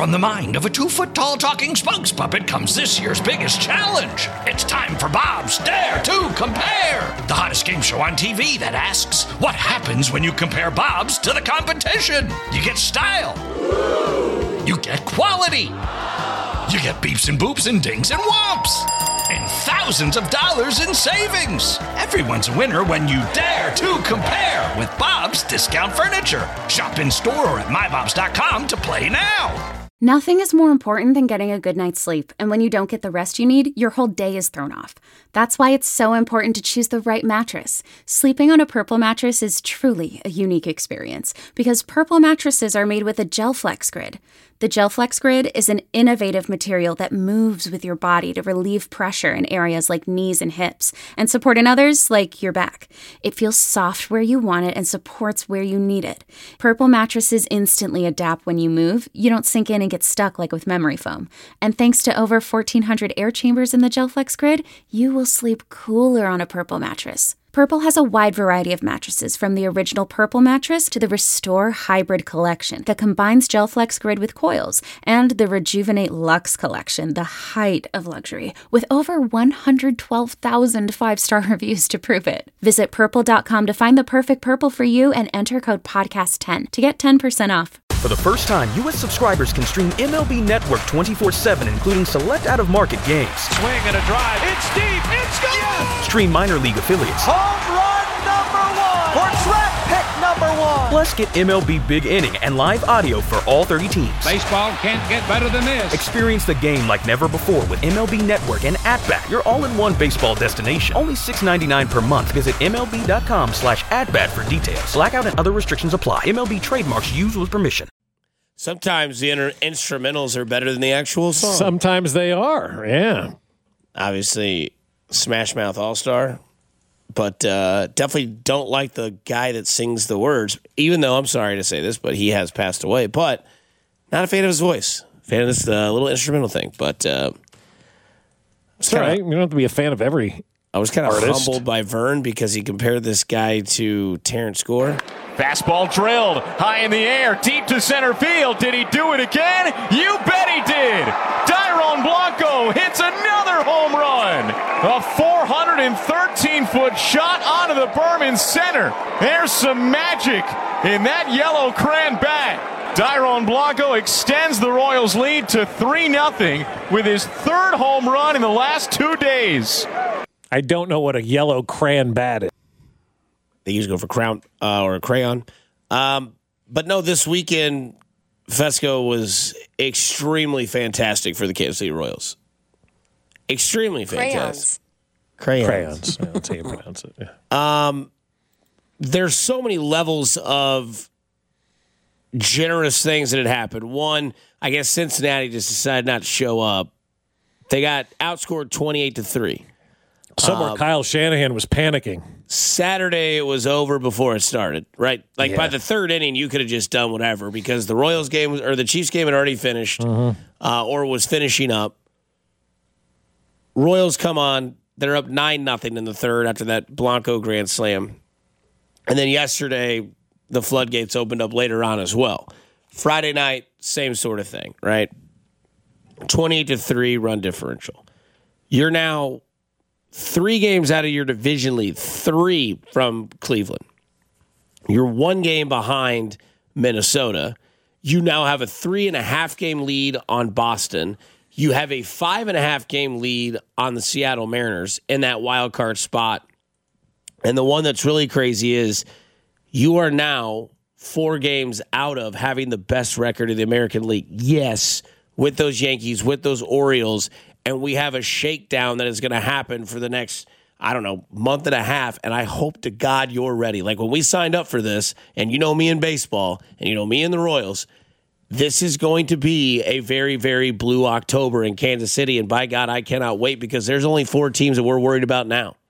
From the mind of a 2-foot-tall talking spokes puppet comes this year's biggest challenge. It's time for Bob's Dare to Compare, the hottest game show on TV that asks, what happens when you compare Bob's to the competition? You get style. You get quality. You get beeps and boops and dings and whomps. And thousands of dollars in savings. Everyone's a winner when you dare to compare with Bob's Discount Furniture. Shop in store or at mybobs.com to play now. Nothing is more important than getting a good night's sleep, and when you don't get the rest you need, your whole day is thrown off. That's why it's so important to choose the right mattress. Sleeping on a Purple mattress is truly a unique experience, because Purple mattresses are made with a GelFlex Grid. The GelFlex Grid is an innovative material that moves with your body to relieve pressure in areas like knees and hips, and support in others like your back. It feels soft where you want it and supports where you need it. Purple mattresses instantly adapt when you move. You don't sink in and get stuck like with memory foam. And thanks to over 1,400 air chambers in the GelFlex Grid, you will sleep cooler on a Purple mattress. Purple has a wide variety of mattresses, from the original Purple mattress to the Restore Hybrid collection that combines GelFlex Grid with coils, and the Rejuvenate Luxe collection, the height of luxury, with over 112,000 five-star reviews to prove it. Visit purple.com to find the perfect Purple for you and enter code podcast10 to get 10% off. For the first time, U.S. subscribers can stream MLB Network 24/7, including select out-of-market games. Swing and a drive. It's deep. It's gone. Yes! Stream minor league affiliates. Home run number 1. Or draft pick number 1. Plus, get MLB Big Inning and live audio for all 30 teams. Baseball can't get better than this. Experience the game like never before with MLB Network and At-Bat, your all-in-one baseball destination. Only $6.99 per month. Visit MLB.com/AtBat for details. Blackout and other restrictions apply. MLB trademarks used with permission. Sometimes the instrumentals are better than the actual song. Sometimes they are, yeah. Obviously, Smash Mouth All-Star, but definitely don't like the guy that sings the words, even though I'm sorry to say this, but he has passed away. But not a fan of his voice. Fan of this little instrumental thing. But it's all right. You don't have to be a fan of every I was kind of artist. humbled by Vern because he compared this guy to Terrence Gore. Fastball drilled high in the air, deep to center field. Did he do it again? You bet he did. Dairon Blanco hits another home run. A 413-foot shot onto the berm in center. There's some magic in that yellow crayon bat. Dairon Blanco extends the Royals' lead to 3-0 with his third home run in the last 2 days. I don't know what a yellow crayon bat is. They usually go for crown or a crayon. But no, this weekend, Fesco was extremely fantastic for the Kansas City Royals. Extremely fantastic. Crayons. Yeah, that's how you pronounce it. Yeah. There's so many levels of generous things that had happened. One, I guess Cincinnati just decided not to show up. They got outscored 28-3. Somewhere Kyle Shanahan was panicking. Saturday, it was over before it started, right? Like by the third inning, you could have just done whatever because the Royals game or the Chiefs game had already finished or was finishing up. Royals come on. They're up 9-0 in the third after that Blanco grand slam. And then yesterday, the floodgates opened up later on as well. Friday night, same sort of thing, right? 28-3 run differential. You're now 3 games out of your division lead, 3 from Cleveland. You're 1 game behind Minnesota. You now have a 3.5 game lead on Boston. You have a 5.5 game lead on the Seattle Mariners in that wild card spot. And the one that's really crazy is you are now 4 games out of having the best record in the American League. Yes, with those Yankees, with those Orioles, and we have a shakedown that is going to happen for the next, month and a half, and I hope to God you're ready. Like when we signed up for this, and you know me in baseball, and you know me in the Royals, this is going to be a very, very blue October in Kansas City, and by God, I cannot wait because there's only 4 teams that we're worried about now.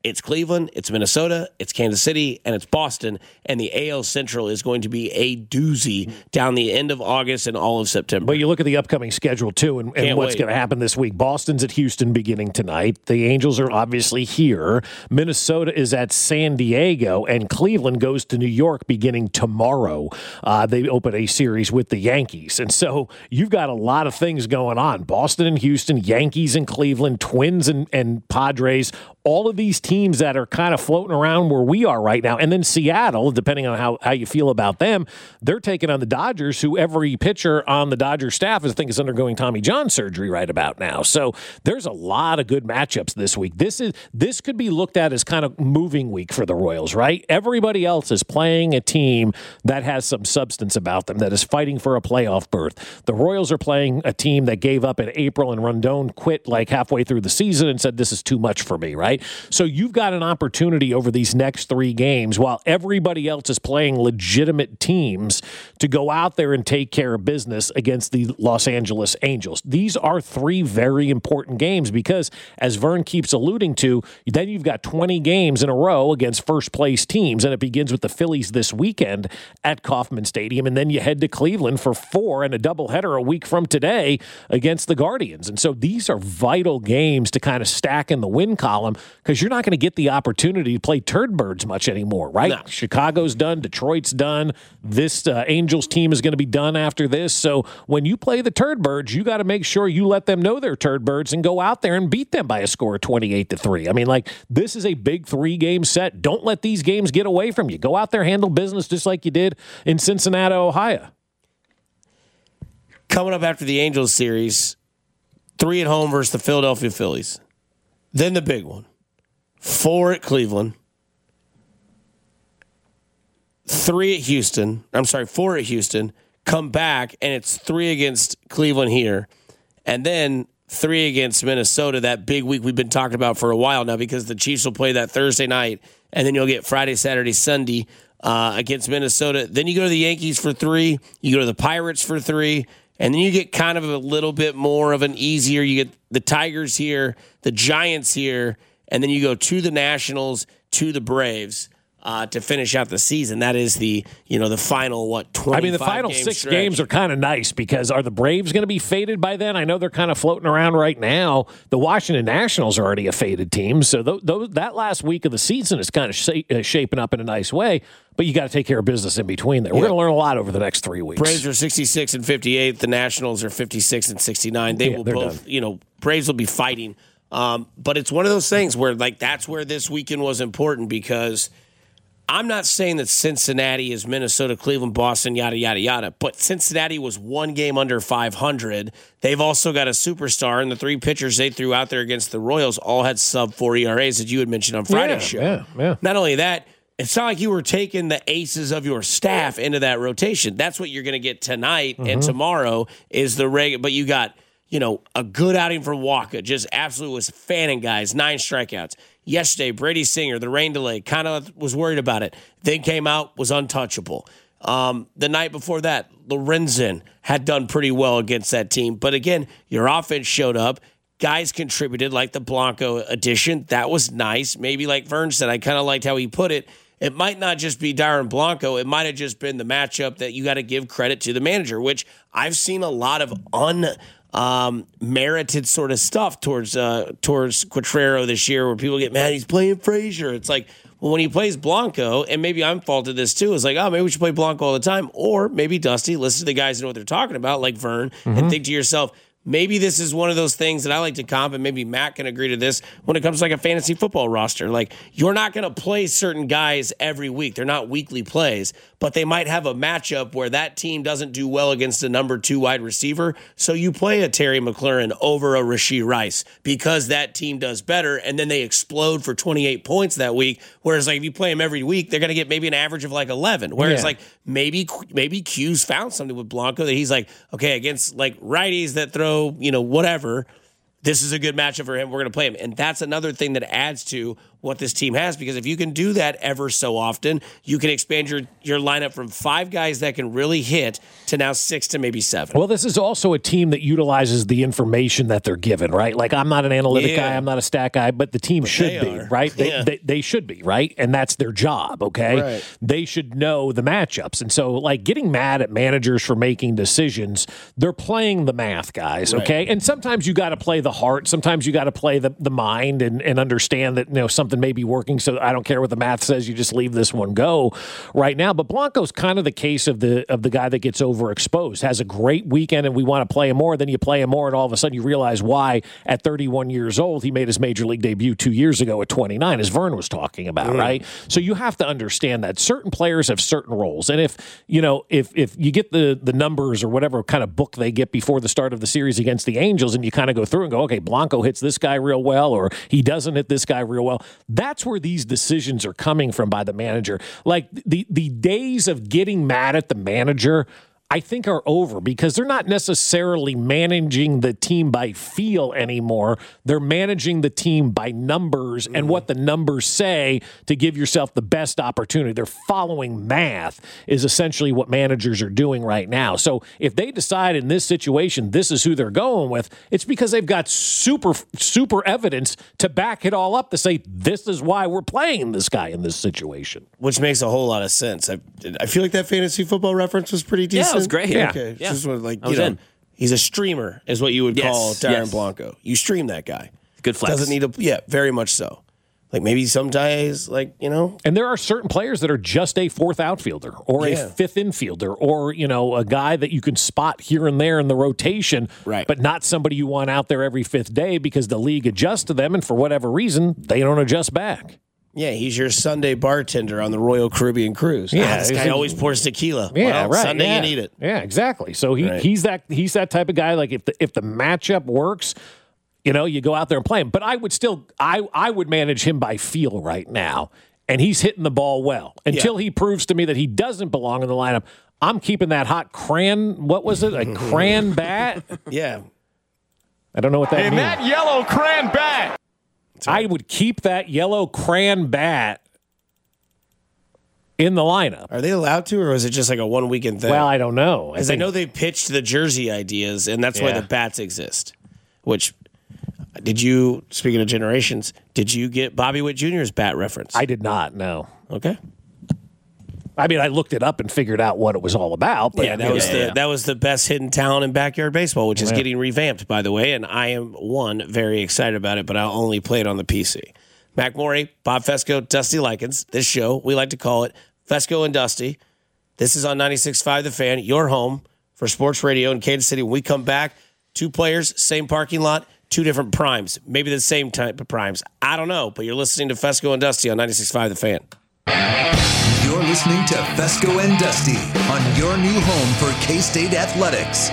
It's Cleveland, it's Minnesota, it's Kansas City, and it's Boston. And the AL Central is going to be a doozy down the end of August and all of September. But you look at the upcoming schedule, too, and what's going to happen this week. Boston's at Houston beginning tonight. The Angels are obviously here. Minnesota is at San Diego, and Cleveland goes to New York beginning tomorrow. They open a series with the Yankees. And so you've got a lot of things going on. Boston and Houston, Yankees and Cleveland, Twins and Padres, all of these teams that are kind of floating around where we are right now. And then Seattle, depending on how you feel about them, they're taking on the Dodgers, who every pitcher on the Dodgers staff is undergoing Tommy John surgery right about now. So there's a lot of good matchups this week. This could be looked at as kind of moving week for the Royals, right? Everybody else is playing a team that has some substance about them, that is fighting for a playoff berth. The Royals are playing a team that gave up in April, and Rondon quit like halfway through the season and said, this is too much for me, right? So you've got an opportunity over these next 3 games, while everybody else is playing legitimate teams, to go out there and take care of business against the Los Angeles Angels. These are 3 very important games because, as Vern keeps alluding to, then you've got 20 games in a row against first-place teams, and it begins with the Phillies this weekend at Kauffman Stadium, and then you head to Cleveland for 4 and a doubleheader a week from today against the Guardians. And so these are vital games to kind of stack in the win column, because you're not going to get the opportunity to play turd birds much anymore, right? No. Chicago's done. Detroit's done. This Angels team is going to be done after this. So when you play the turd birds, you got to make sure you let them know they're turd birds and go out there and beat them by a score of 28-3. I mean, this is a big 3-game set. Don't let these games get away from you. Go out there, handle business just like you did in Cincinnati, Ohio. Coming up after the Angels series, 3 at home versus the Philadelphia Phillies. Then the big one. 4 at Cleveland. 4 at Houston. Come back, and it's 3 against Cleveland here. And then 3 against Minnesota, that big week we've been talking about for a while now, because the Chiefs will play that Thursday night, and then you'll get Friday, Saturday, Sunday against Minnesota. Then you go to the Yankees for 3. You go to the Pirates for 3. And then you get kind of a little bit more of an easier. You get the Tigers here, the Giants here, and then you go to the Nationals, to the Braves to finish out the season. That is the final 25. I mean, the final 6 games are kind of nice, because are the Braves going to be faded by then? I know they're kind of floating around right now. The Washington Nationals are already a faded team, so that last week of the season is kind of shaping up in a nice way. But you got to take care of business in between there. We're going to learn a lot over the next 3 weeks. Braves are 66 and 58. The Nationals are 56 and 69. They will both, Braves will be fighting. But it's one of those things where, that's where this weekend was important, because I'm not saying that Cincinnati is Minnesota, Cleveland, Boston, yada, yada, yada. But Cincinnati was 1 game under 500. They've also got a superstar, and the 3 pitchers they threw out there against the Royals all had sub-4 ERAs that you had mentioned on Friday's show. Yeah. Not only that, it's not like you were taking the aces of your staff into that rotation. That's what you're going to get tonight and tomorrow is the regular. But you got, a good outing from Walker. Just absolutely was fanning guys, 9 strikeouts. Yesterday, Brady Singer, the rain delay, kind of was worried about it. Then came out, was untouchable. The night before that, Lorenzen had done pretty well against that team. But again, your offense showed up. Guys contributed, like the Blanco addition. That was nice. Maybe like Vern said, I kind of liked how he put it. It might not just be Darren Blanco. It might have just been the matchup that you got to give credit to the manager, which I've seen a lot of unmerited sort of stuff towards Quatrero this year, where people get mad he's playing Frazier. It's like, well, when he plays Blanco, and maybe I'm faulted this too, it's like, oh, maybe we should play Blanco all the time. Or maybe Dusty, listen to the guys who know what they're talking about, like Vern, and think to yourself, maybe this is one of those things that I like to comp, and maybe Matt can agree to this when it comes to like a fantasy football roster. Like, you're not going to play certain guys every week. They're not weekly plays, but they might have a matchup where that team doesn't do well against a number 2 wide receiver. So you play a Terry McLaurin over a Rashee Rice because that team does better, and then they explode for 28 points that week. Whereas like if you play them every week, they're going to get maybe an average of like 11. Whereas like maybe Q's found something with Blanco that he's like, okay, against like righties that throw, whatever, this is a good matchup for him. We're going to play him. And that's another thing that adds to what this team has, because if you can do that ever so often, you can expand your lineup from 5 guys that can really hit to now 6 to maybe 7. Well, this is also a team that utilizes the information that they're given, right? Like, I'm not an analytic guy, I'm not a stat guy, but the team should be, right? They should be, right? And that's their job, okay? Right. They should know the matchups. And so, like, getting mad at managers for making decisions, they're playing the math, guys, okay? And sometimes you got to play the heart. Sometimes you got to play the mind and understand that, something may be working, so I don't care what the math says, you just leave this one go right now. But Blanco's kind of the case of the guy that gets overexposed, has a great weekend, and we want to play him more. Then you play him more, and all of a sudden you realize why at 31 years old he made his major league debut 2 years ago at 29, as Vern was talking about, right? So you have to understand that certain players have certain roles, and if you get the numbers or whatever kind of book they get before the start of the series against the Angels, and you kind of go through and go, okay, Blanco hits this guy real well, or he doesn't hit this guy real well. That's where these decisions are coming from by the manager. Like the days of getting mad at the manager, I think, are over, because they're not necessarily managing the team by feel anymore. They're managing the team by numbers and what the numbers say to give yourself the best opportunity. They're following math is essentially what managers are doing right now. So if they decide in this situation this is who they're going with, it's because they've got super evidence to back it all up to say this is why we're playing this guy in this situation. Which makes a whole lot of sense. I feel like that fantasy football reference was pretty decent. Yeah, it was great. Yeah. Okay. Yeah. Just he's a streamer, is what you would call Darren Blanco. You stream that guy. Good flex. Doesn't need very much so. Like maybe some guys, And there are certain players that are just a 4th outfielder or a 5th infielder or, a guy that you can spot here and there in the rotation, but not somebody you want out there every 5th day because the league adjusts to them, and for whatever reason, they don't adjust back. Yeah, he's your Sunday bartender on the Royal Caribbean cruise. Yeah, this guy always pours tequila. Yeah, right. Sunday you need it. Yeah, exactly. So he's that type of guy. Like if the matchup works, you go out there and play him. But I would manage him by feel right now, and he's hitting the ball well until he proves to me that he doesn't belong in the lineup. I'm keeping that hot what was it? A cran bat? Yeah. I don't know what that means. And that yellow cran bat. I would keep that yellow cran bat in the lineup. Are they allowed to, or is it just like a 1 weekend thing? Well, I don't know. Because I know they pitched the jersey ideas, and that's why the bats exist. Which, speaking of generations, did you get Bobby Witt Jr.'s bat reference? I did not, no. Okay. I mean, I looked it up and figured out what it was all about. But that was the best hidden talent in backyard baseball, which is getting revamped, by the way, and I am very excited about it, but I'll only play it on the PC. Mac Morey, Bob Fesco, Dusty Likens. This show, we like to call it Fesco and Dusty. This is on 96.5 The Fan, your home for sports radio in Kansas City. When we come back, 2 players, same parking lot, 2 different primes, maybe the same type of primes. I don't know, but you're listening to Fesco and Dusty on 96.5 The Fan. You're listening to Fesco and Dusty on your new home for K-State Athletics.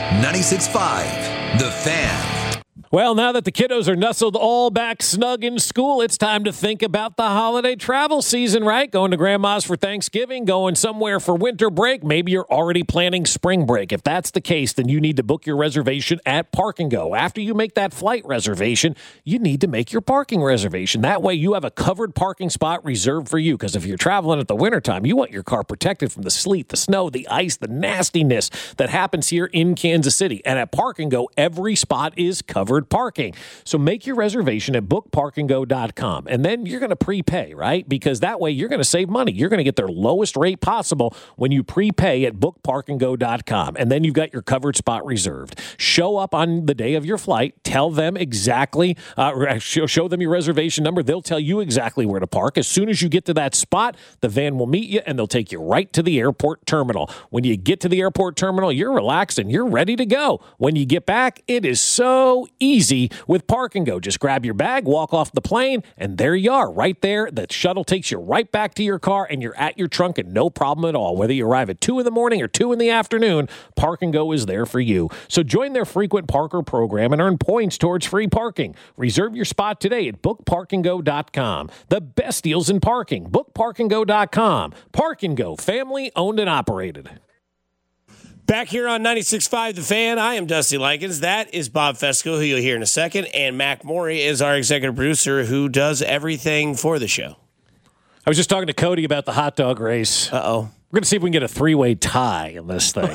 96.5 The Fan. Well, now that the kiddos are nestled all back snug in school, it's time to think about the holiday travel season, right? Going to grandma's for Thanksgiving, going somewhere for winter break. Maybe you're already planning spring break. If that's the case, then you need to book your reservation at Park and Go. After you make that flight reservation, you need to make your parking reservation. That way you have a covered parking spot reserved for you, because if you're traveling at the wintertime, you want your car protected from the sleet, the snow, the ice, the nastiness that happens here in Kansas City. And at Park and Go, every spot is covered parking. So make your reservation at bookparkandgo.com, and then you're going to prepay, right? Because that way you're going to save money. You're going to get their lowest rate possible when you prepay at bookparkandgo.com, and then you've got your covered spot reserved. Show up on the day of your flight, tell them exactly, show them your reservation number. They'll tell you exactly where to park. As soon as you get to that spot, the van will meet you, and they'll take you right to the airport terminal. When you get to the airport terminal, you're relaxed and you're ready to go. When you get back, it is so easy with Park and Go. Just grab your bag, walk off the plane, and there you are, right there. The shuttle takes you right back to your car, and you're at your trunk, and no problem at all. Whether you arrive at 2 in the morning or 2 in the afternoon, Park and Go is there for you. So join their frequent parker program and earn points towards free parking. Reserve your spot today at bookparkandgo.com. The best deals in parking. Bookparkandgo.com. Park and Go, family owned and operated. Back here on 96.5 The Fan, I am Dusty Likens. That is Bob Fesco, who you'll hear in a second. And Mac Morey is our executive producer who does everything for the show. I was just talking to Cody about the hot dog race. Uh-oh. We're going to see if we can get a 3-way tie in this thing.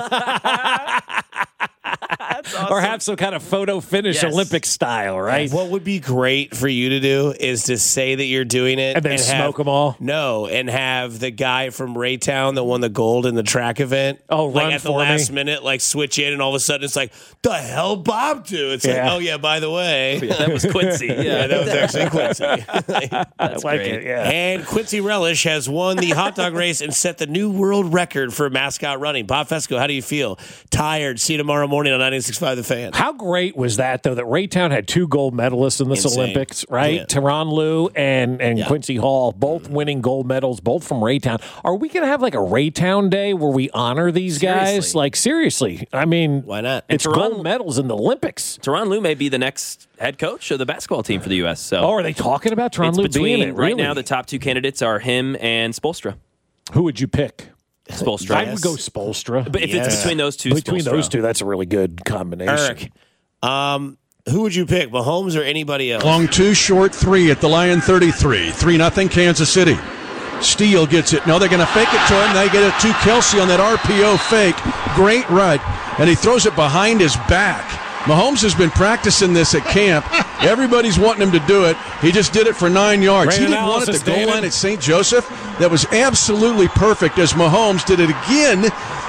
Awesome. Or have some kind of photo finish Olympic style, right? What would be great for you to do is to say that you're doing it. And then smoke them all? No, and have the guy from Raytown that won the gold in the track event. Oh, run like at for the last me. minute, like switch in, and all of a sudden it's like, the hell Bob do? It's like, oh yeah, by the way. Yeah, that was Quincy. Yeah, that was actually Quincy. I like it, yeah. And Quincy Relish has won the hot dog race and set the new world record for mascot running. Bob Fesco, how do you feel? Tired. See you tomorrow morning on 96.5 The Fan. How great was that, though, that Raytown had 2 gold medalists in this Olympics, right? Yeah. Teron Liu and Quincy Hall, both winning gold medals, both from Raytown. Are we going to have like a Raytown day where we honor these guys? Like, seriously. I mean, why not? It's gold medals in the Olympics. Teron Liu may be the next head coach of the basketball team for the U.S. So, are they talking about Teron Liu being it? Right now, the top 2 candidates are him and Spoelstra. Who would you pick? Spoelstra. I would go Spoelstra. But if it's between those two, between those two, that's a really good combination. Eric, who would you pick, Mahomes or anybody else? Long 2, short 3 at the Lion 33. 3-0 Kansas City. Steele gets it. No, they're going to fake it to him. They get it to Kelsey on that RPO fake. Great run. And he throws it behind his back. Mahomes has been practicing this at camp. Everybody's wanting him to do it. He just did it for 9 yards. He didn't want it at the goal line at St. Joseph. That was absolutely perfect as Mahomes did it again.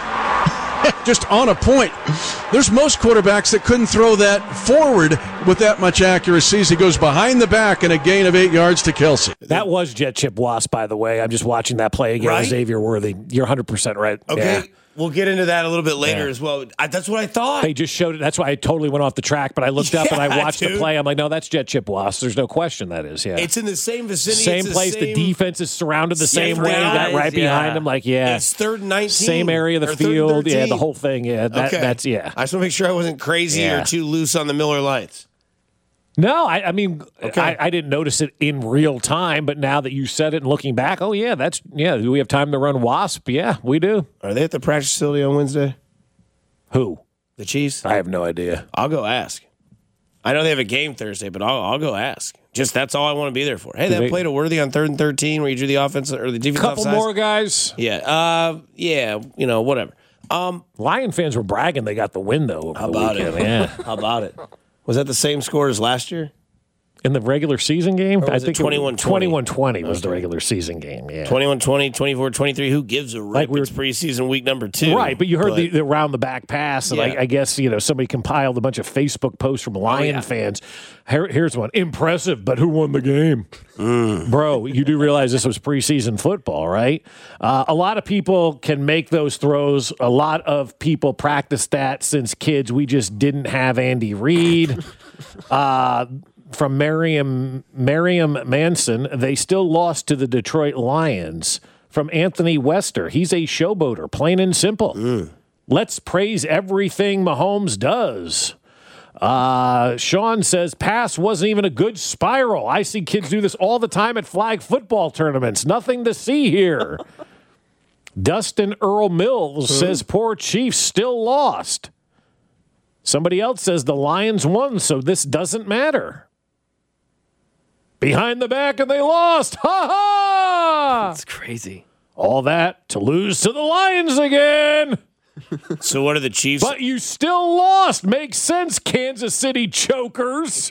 Just on a point. There's most quarterbacks that couldn't throw that forward with that much accuracy as he goes behind the back and a gain of 8 yards to Kelsey. That was Jet Chip Wasp, by the way. I'm just watching that play again with Xavier Worthy. You're 100% right. Okay. Yeah. We'll get into that a little bit later as well. That's what I thought. They just showed it. That's why I totally went off the track, but I looked up and I watched the play. I'm like, no, that's Jet Chip Wasp. There's no question that is, yeah. It's in the same vicinity. Same place. The defense is surrounded the same way. Got right behind him. Like, It's 3rd and 19. Same area of the field. Yeah, the whole thing. Yeah, that's, I just want to make sure I wasn't crazy or too loose on the Miller Lights. No, I mean, I didn't notice it in real time, but now that you said it and looking back, do we have time to run Wasp? Yeah, we do. Are they at the practice facility on Wednesday? Who? The Chiefs? I have no idea. I'll go ask. I know they have a game Thursday, but I'll go ask. Just that's all I want to be there for. Hey, that played a Worthy on 3rd and 13 where you drew the offense or the defense couple offsides. More guys. Yeah. Whatever. Lion fans were bragging they got the win, though, over How the about weekend. it? Yeah. How about it? Was that the same score as last year? In the regular season game? I think 21-20 was the regular season game, yeah. 21-20, 24-23. Who gives a rip? It's preseason week number 2. Right, but you heard the round-the-back pass, and I guess somebody compiled a bunch of Facebook posts from Lion fans. Here's one. Impressive, but who won the game? Bro, you do realize this was preseason football, right? A lot of people can make those throws. A lot of people practice that since kids. We just didn't have Andy Reid. From Merriam Manson, they still lost to the Detroit Lions. From Anthony Wester, he's a showboater, plain and simple. Let's praise everything Mahomes does. Sean says, pass wasn't even a good spiral. I see kids do this all the time at flag football tournaments. Nothing to see here. Dustin Earl Mills says, poor Chiefs still lost. Somebody else says the Lions won, so this doesn't matter. Behind the back, and they lost. Ha ha! That's crazy. All that to lose to the Lions again. So what are the Chiefs? But you still lost. Makes sense, Kansas City chokers.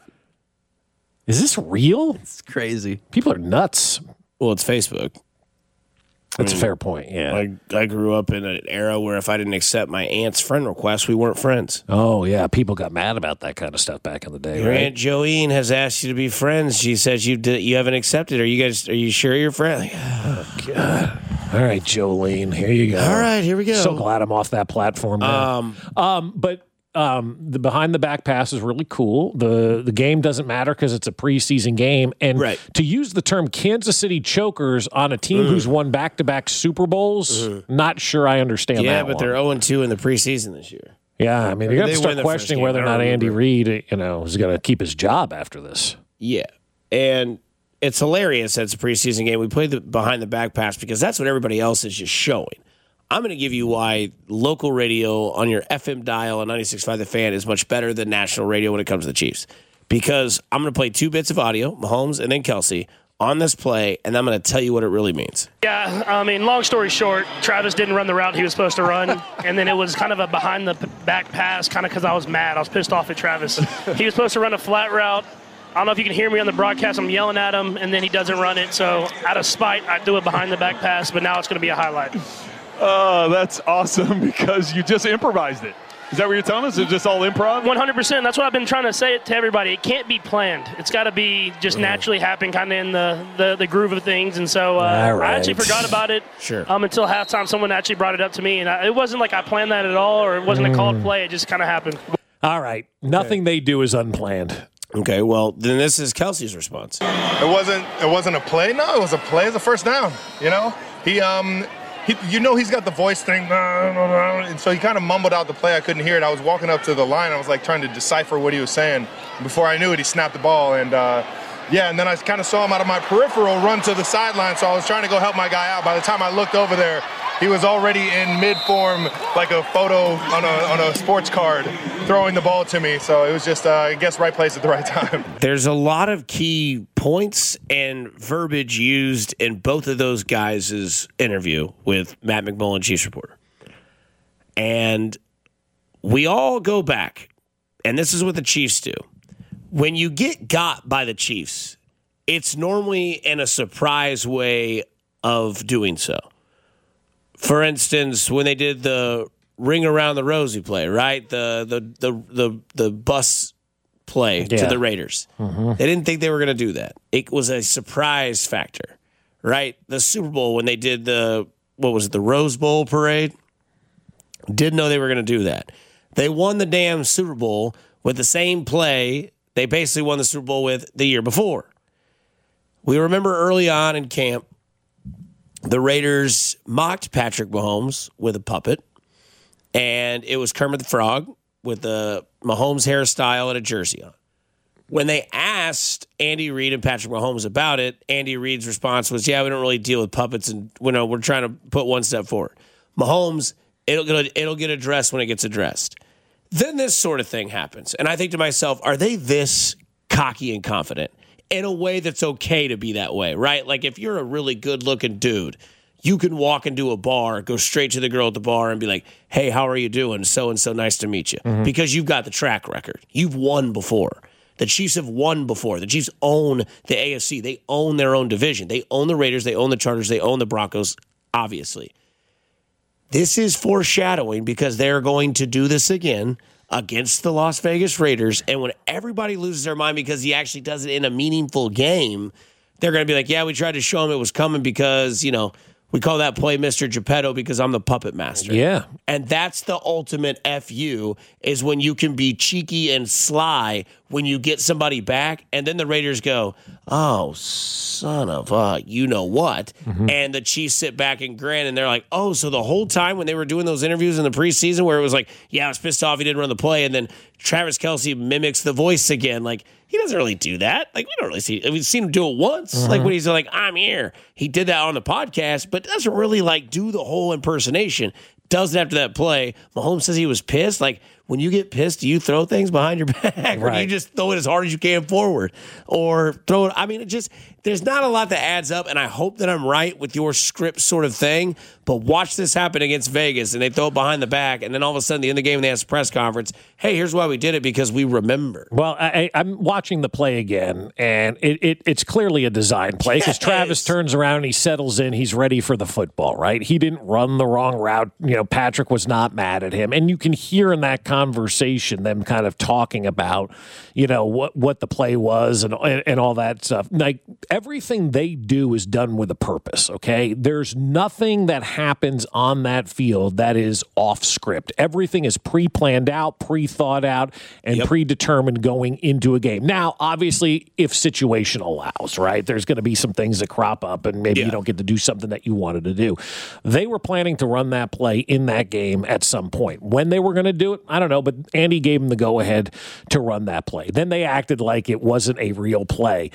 Is this real? It's crazy. People are nuts. Well, it's Facebook. That's a fair point, yeah. I grew up in an era where if I didn't accept my aunt's friend request, we weren't friends. Oh, yeah. People got mad about that kind of stuff back in the day, Your right? Aunt Joanne has asked you to be friends. She says you haven't accepted. Are you sure you're friends? Oh, God. All right, Jolene, here you go. All right, here we go. So glad I'm off that platform now. But the behind the back pass is really cool. The game doesn't matter because it's a preseason game. And to use the term Kansas City chokers on a team who's won back-to-back Super Bowls, not sure I understand that. Yeah, but they're 0-2 in the preseason this year. Yeah, I mean, you're going to start questioning whether or not Andy Reid, is going to keep his job after this. Yeah, and it's hilarious that it's a preseason game. We played the behind the back pass because that's what everybody else is just showing. I'm going to give you why local radio on your FM dial on 96.5 The Fan is much better than national radio when it comes to the Chiefs. Because I'm going to play 2 bits of audio, Mahomes and then Kelce, on this play, and I'm going to tell you what it really means. Yeah, I mean, long story short, Travis didn't run the route he was supposed to run, and then it was kind of a behind-the-back pass, kind of because I was mad. I was pissed off at Travis. He was supposed to run a flat route. I don't know if you can hear me on the broadcast. I'm yelling at him, and then he doesn't run it. So out of spite, I do it behind-the-back pass, but now it's going to be a highlight. Oh, that's awesome because you just improvised it. Is that what you're telling us? Is it just all improv? 100%. That's what I've been trying to say it to everybody. It can't be planned. It's got to be just naturally happen kind of in the groove of things. And so I actually forgot about it until halftime. Someone actually brought it up to me. And it wasn't like I planned that at all or it wasn't a called play. It just kind of happened. All right. Nothing they do is unplanned. Okay, well, then this is Kelce's response. It wasn't a play. No, it was a play. It was a first down. You know, he's got the voice thing, and so he kind of mumbled out the play. I couldn't hear it. I was walking up to the line. I was like trying to decipher what he was saying. Before I knew it, he snapped the ball, and and then I kind of saw him out of my peripheral run to the sideline. So I was trying to go help my guy out. By the time I looked over there, he was already in mid-form, like a photo on a sports card, throwing the ball to me. So it was just, I guess, right place at the right time. There's a lot of key points and verbiage used in both of those guys' interview with Matt McMullen, Chiefs reporter. And we all go back, and this is what the Chiefs do. When you get got by the Chiefs, it's normally in a surprise way of doing so. For instance, when they did the ring around the rosy play, right? The bus play to the Raiders. Mm-hmm. They didn't think they were going to do that. It was a surprise factor, right? The Super Bowl when they did the Rose Bowl parade, didn't know they were going to do that. They won the damn Super Bowl with the same play they basically won the Super Bowl with the year before. We remember early on in camp, the Raiders mocked Patrick Mahomes with a puppet, and it was Kermit the Frog with the Mahomes hairstyle and a jersey on. When they asked Andy Reid and Patrick Mahomes about it, Andy Reid's response was, yeah, we don't really deal with puppets, and we're trying to put one step forward. Mahomes, it'll get addressed when it gets addressed. Then this sort of thing happens, and I think to myself, are they this cocky and confident? In a way that's okay to be that way, right? Like if you're a really good-looking dude, you can walk into a bar, go straight to the girl at the bar and be like, hey, how are you doing? So-and-so, nice to meet you. Mm-hmm. Because you've got the track record. You've won before. The Chiefs have won before. The Chiefs own the AFC. They own their own division. They own the Raiders. They own the Chargers. They own the Broncos, obviously. This is foreshadowing because they're going to do this again against the Las Vegas Raiders, and when everybody loses their mind because he actually does it in a meaningful game, they're going to be like, yeah, we tried to show him it was coming because, we call that play Mr. Geppetto because I'm the puppet master. Yeah. And that's the ultimate FU is when you can be cheeky and sly when you get somebody back, and then the Raiders go, oh, son of a you-know-what, and the Chiefs sit back and grin, and they're like, oh, so the whole time when they were doing those interviews in the preseason where it was like, yeah, I was pissed off he didn't run the play, and then Travis Kelce mimics the voice again, like, he doesn't really do that. Like, we don't really see. We've seen him do it once. Like when he's like, I'm here. He did that on the podcast, but doesn't really like do the whole impersonation. Does it after that play. Mahomes says he was pissed. Like, when you get pissed, do you throw things behind your back? Or do you just throw it as hard as you can forward? Or throw it, I mean, there's not a lot that adds up, and I hope that I'm right with your script sort of thing, but watch this happen against Vegas, and they throw it behind the back, and then all of a sudden, at the end of the game, they have a press conference, hey, here's why we did it, because we remember. Well, I'm watching the play again, and it's clearly a design play, because Travis turns around, and he settles in, he's ready for the football, right? He didn't run the wrong route. Patrick was not mad at him, and you can hear in that conversation them kind of talking about, what the play was and all that stuff. Like, everything they do is done with a purpose, okay? There's nothing that happens on that field that is off script. Everything is pre-planned out, pre-thought out, and predetermined going into a game. Now, obviously, if situation allows, right? There's going to be some things that crop up, and maybe you don't get to do something that you wanted to do. They were planning to run that play in that game at some point. When they were going to do it, I don't know, but Andy gave them the go-ahead to run that play. Then they acted like it wasn't a real play.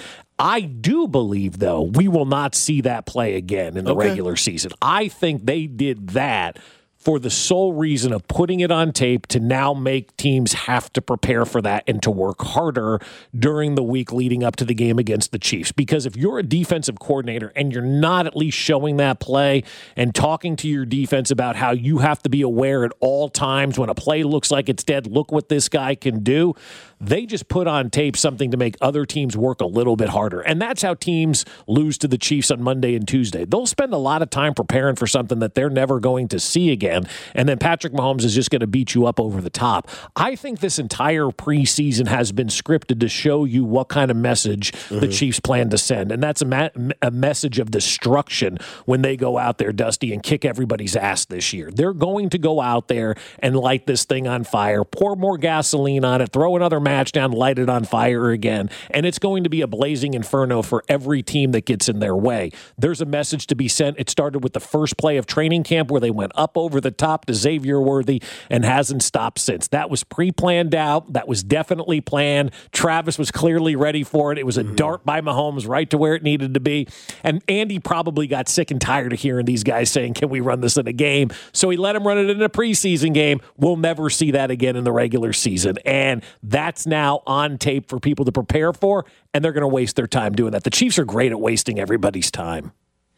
I do believe, though, we will not see that play again in the regular season. I think they did that for the sole reason of putting it on tape to now make teams have to prepare for that and to work harder during the week leading up to the game against the Chiefs. Because if you're a defensive coordinator and you're not at least showing that play and talking to your defense about how you have to be aware at all times when a play looks like it's dead, look what this guy can do, they just put on tape something to make other teams work a little bit harder. And that's how teams lose to the Chiefs on Monday and Tuesday. They'll spend a lot of time preparing for something that they're never going to see again. And then Patrick Mahomes is just going to beat you up over the top. I think this entire preseason has been scripted to show you what kind of message the Chiefs plan to send. And that's a message of destruction when they go out there, Dusty, and kick everybody's ass this year. They're going to go out there and light this thing on fire, pour more gasoline on it, throw another match down, light it on fire again. And it's going to be a blazing inferno for every team that gets in their way. There's a message to be sent. It started with the first play of training camp where they went up over the top to Xavier Worthy and hasn't stopped since. That was pre-planned out. That was definitely planned. Travis was clearly ready for it. It was a dart by Mahomes right to where it needed to be. And Andy probably got sick and tired of hearing these guys saying, can we run this in a game? So he let him run it in a preseason game. We'll never see that again in the regular season. And that's now on tape for people to prepare for, and they're going to waste their time doing that. The Chiefs are great at wasting everybody's time.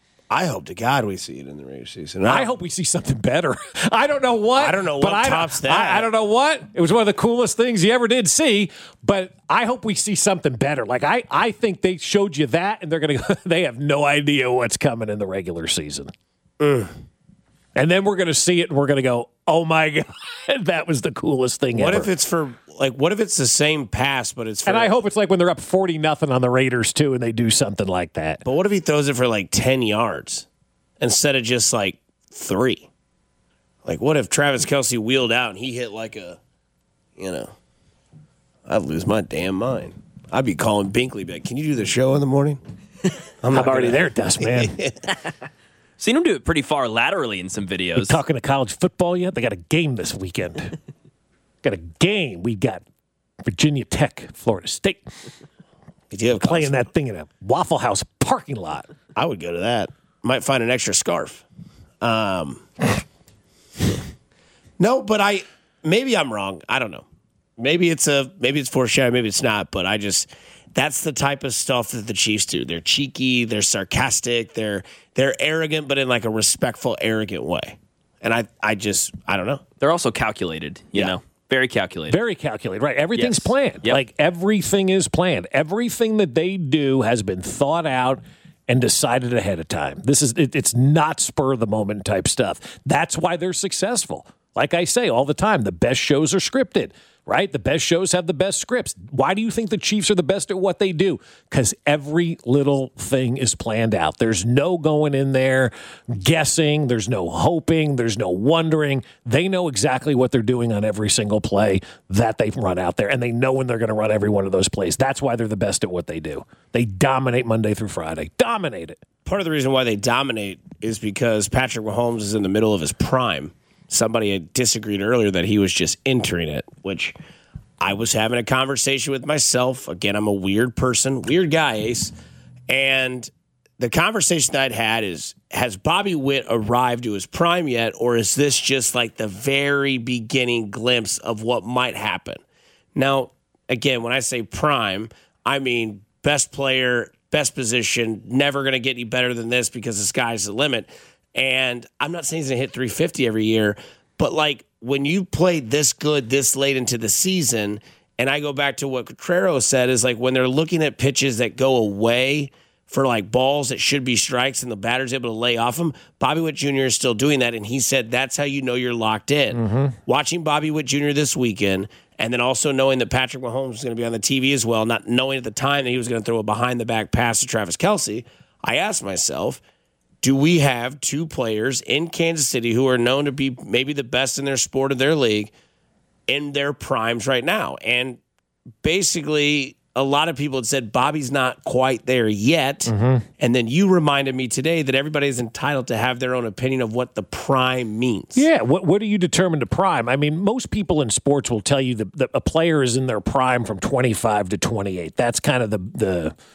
I hope to God we see it in the regular season. I hope we see something better. I don't know what. I don't know what tops that. I don't know what. It was one of the coolest things you ever did see, but I hope we see something better. Like I think they showed you that, and they have no idea what's coming in the regular season. And then we're going to see it, and we're going to go, oh my God, that was the coolest thing ever. What if it's the same pass, but it's for... And I hope it's like when they're up 40-0 on the Raiders, too, and they do something like that. But what if he throws it for like 10 yards instead of just like 3? Like, what if Travis Kelce wheeled out and he hit like a, I'd lose my damn mind. I'd be calling Binkley back. Can you do the show in the morning? I'm already there, Dust, man. Seen him do it pretty far laterally in some videos. We talking to college football yet? They got a game this weekend. Got a game. We got Virginia Tech, Florida State. Playing that thing in a Waffle House parking lot. I would go to that. Might find an extra scarf. No, but maybe I'm wrong. I don't know. Maybe it's foreshadowing, maybe it's not, but that's the type of stuff that the Chiefs do. They're cheeky, they're sarcastic, they're arrogant, but in like a respectful, arrogant way. And I don't know. They're also calculated, you know. Very calculated. Very calculated, right. Everything's planned. Yep. Like, everything is planned. Everything that they do has been thought out and decided ahead of time. It's not spur-of-the-moment type stuff. That's why they're successful. Like I say all the time, the best shows are scripted, right? The best shows have the best scripts. Why do you think the Chiefs are the best at what they do? Because every little thing is planned out. There's no going in there guessing. There's no hoping. There's no wondering. They know exactly what they're doing on every single play that they run out there, and they know when they're going to run every one of those plays. That's why they're the best at what they do. They dominate Monday through Friday. Dominate it. Part of the reason why they dominate is because Patrick Mahomes is in the middle of his prime. Somebody had disagreed earlier that he was just entering it, which I was having a conversation with myself. Again, I'm a weird person, weird guy, Ace. And the conversation I'd had is, has Bobby Witt arrived to his prime yet, or is this just like the very beginning glimpse of what might happen? Now, again, when I say prime, I mean best player, best position, never going to get any better than this because the sky's the limit. And I'm not saying he's going to hit 350 every year, but like when you play this good this late into the season, and I go back to what Cotrero said, is like when they're looking at pitches that go away for like balls that should be strikes and the batter's able to lay off them, Bobby Witt Jr. is still doing that, and he said that's how you know you're locked in. Mm-hmm. Watching Bobby Witt Jr. this weekend, and then also knowing that Patrick Mahomes was going to be on the TV as well, not knowing at the time that he was going to throw a behind-the-back pass to Travis Kelce, I asked myself, do we have two players in Kansas City who are known to be maybe the best in their sport of their league in their primes right now? And basically, a lot of people had said Bobby's not quite there yet. Mm-hmm. And then you reminded me today that everybody's entitled to have their own opinion of what the prime means. Yeah, what do you determine to prime? I mean, most people in sports will tell you that a player is in their prime from 25 to 28. That's kind of the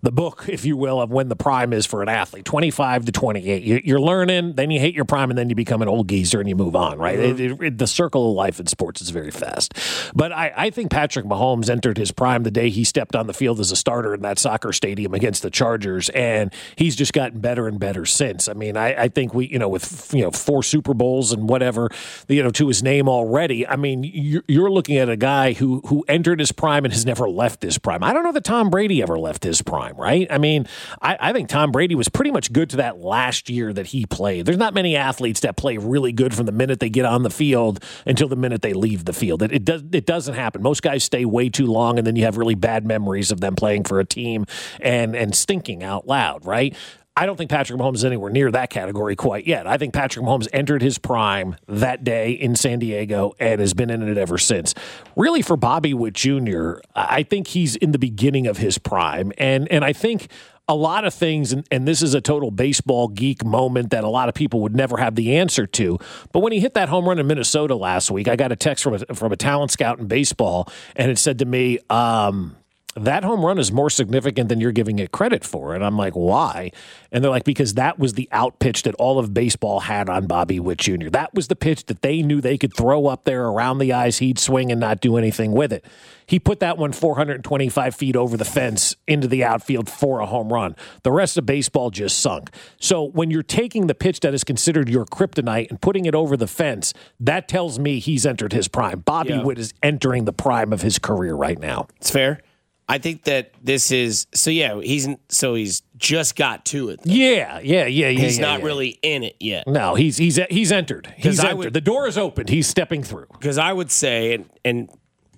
book, if you will, of when the prime is for an athlete, 25 to 28. You're learning, then you hit your prime, and then you become an old geezer and you move on, right? The circle of life in sports is very fast. But I think Patrick Mahomes entered his prime the day he stepped on the field as a starter in that soccer stadium against the Chargers, and he's just gotten better and better since. I mean, I think with 4 Super Bowls and whatever, to his name already, I mean, you're looking at a guy who entered his prime and has never left his prime. I don't know that Tom Brady ever left his prime, right? I mean, I think Tom Brady was pretty much good to that last year that he played. There's not many athletes that play really good from the minute they get on the field until the minute they leave the field. It doesn't happen. Most guys stay way too long, and then you have really bad memories of them playing for a team and stinking out loud, right? I don't think Patrick Mahomes is anywhere near that category quite yet. I think Patrick Mahomes entered his prime that day in San Diego and has been in it ever since. Really, for Bobby Witt Jr., I think he's in the beginning of his prime. And I think a lot of things, and this is a total baseball geek moment that a lot of people would never have the answer to, but when he hit that home run in Minnesota last week, I got a text from a talent scout in baseball, and it said to me, that home run is more significant than you're giving it credit for. And I'm like, why? And they're like, because that was the out pitch that all of baseball had on Bobby Witt Jr. That was the pitch that they knew they could throw up there around the eyes, he'd swing and not do anything with it. He put that one 425 feet over the fence into the outfield for a home run. The rest of baseball just sunk. So when you're taking the pitch that is considered your kryptonite and putting it over the fence, that tells me he's entered his prime. Bobby Witt is entering the prime of his career right now. It's fair. I think that this is he's just got to it. Yeah. He's not really in it yet. No, he's entered. He's entered. The door is opened. He's stepping through. Because I would say, and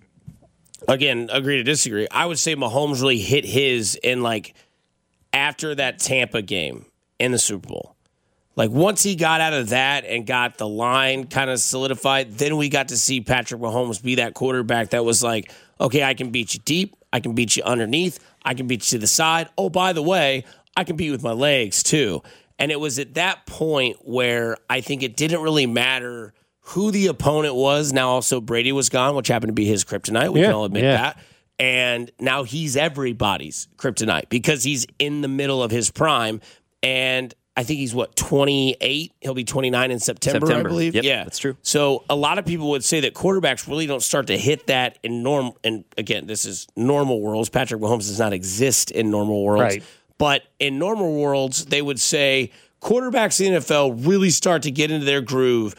again, agree to disagree. I would say Mahomes really hit his in after that Tampa game in the Super Bowl. Like once he got out of that and got the line kind of solidified, then we got to see Patrick Mahomes be that quarterback that was like, okay, I can beat you deep. I can beat you underneath. I can beat you to the side. Oh, by the way, I can beat with my legs too. And it was at that point where I think it didn't really matter who the opponent was. Now also Brady was gone, which happened to be his kryptonite. We can all admit that. And now he's everybody's kryptonite because he's in the middle of his prime. And I think he's 28? He'll be 29 in September. I believe. Yep, yeah, that's true. So a lot of people would say that quarterbacks really don't start to hit that in normal. And again, this is normal worlds. Patrick Mahomes does not exist in normal worlds. Right. But in normal worlds, they would say quarterbacks in the NFL really start to get into their groove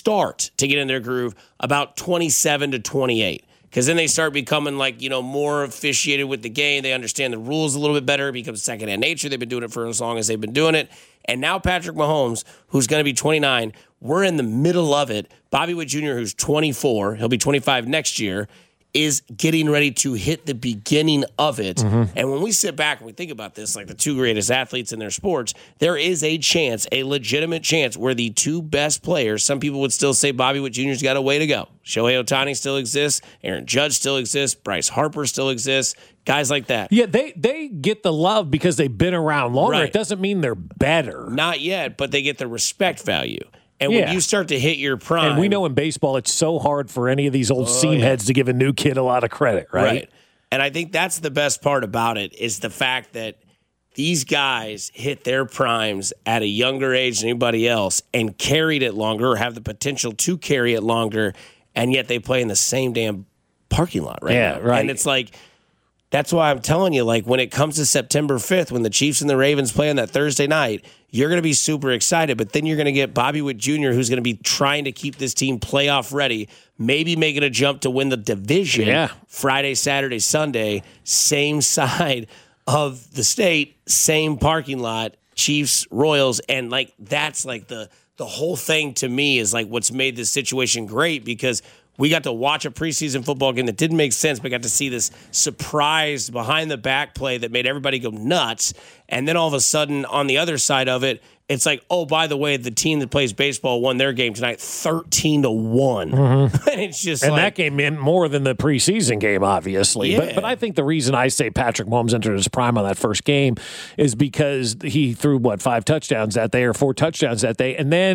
about 27 to 28. Because then they start becoming more officiated with the game. They understand the rules a little bit better. It becomes secondhand nature. They've been doing it for as long as they've been doing it. And now Patrick Mahomes, who's going to be 29, we're in the middle of it. Bobby Witt Jr., who's 24, he'll be 25 next year, is getting ready to hit the beginning of it. Mm-hmm. And when we sit back and we think about this, like the two greatest athletes in their sports, there is a chance, a legitimate chance, where the two best players, some people would still say Bobby Witt Jr.'s got a way to go. Shohei Ohtani still exists. Aaron Judge still exists. Bryce Harper still exists. Guys like that. Yeah, they get the love because they've been around longer. Right. It doesn't mean they're better. Not yet, but they get the respect value. And when you start to hit your prime. And we know in baseball it's so hard for any of these old seam heads to give a new kid a lot of credit, right? And I think that's the best part about it is the fact that these guys hit their primes at a younger age than anybody else and carried it longer or have the potential to carry it longer, and yet they play in the same damn parking lot right now. Right. And it's like, that's why I'm telling you, when it comes to September 5th, when the Chiefs and the Ravens play on that Thursday night, you're going to be super excited. But then you're going to get Bobby Witt Jr., who's going to be trying to keep this team playoff ready, maybe making a jump to win the division Friday, Saturday, Sunday, same side of the state, same parking lot, Chiefs, Royals. And that's the whole thing to me is what's made this situation great because we got to watch a preseason football game that didn't make sense, but got to see this surprise behind-the-back play that made everybody go nuts. And then all of a sudden, on the other side of it, it's like, oh, by the way, the team that plays baseball won their game tonight 13-1. Mm-hmm. And it's just that game meant more than the preseason game, obviously. Yeah. But I think the reason I say Patrick Mahomes entered his prime on that first game is because he threw, 5 touchdowns that day or 4 touchdowns that day, and then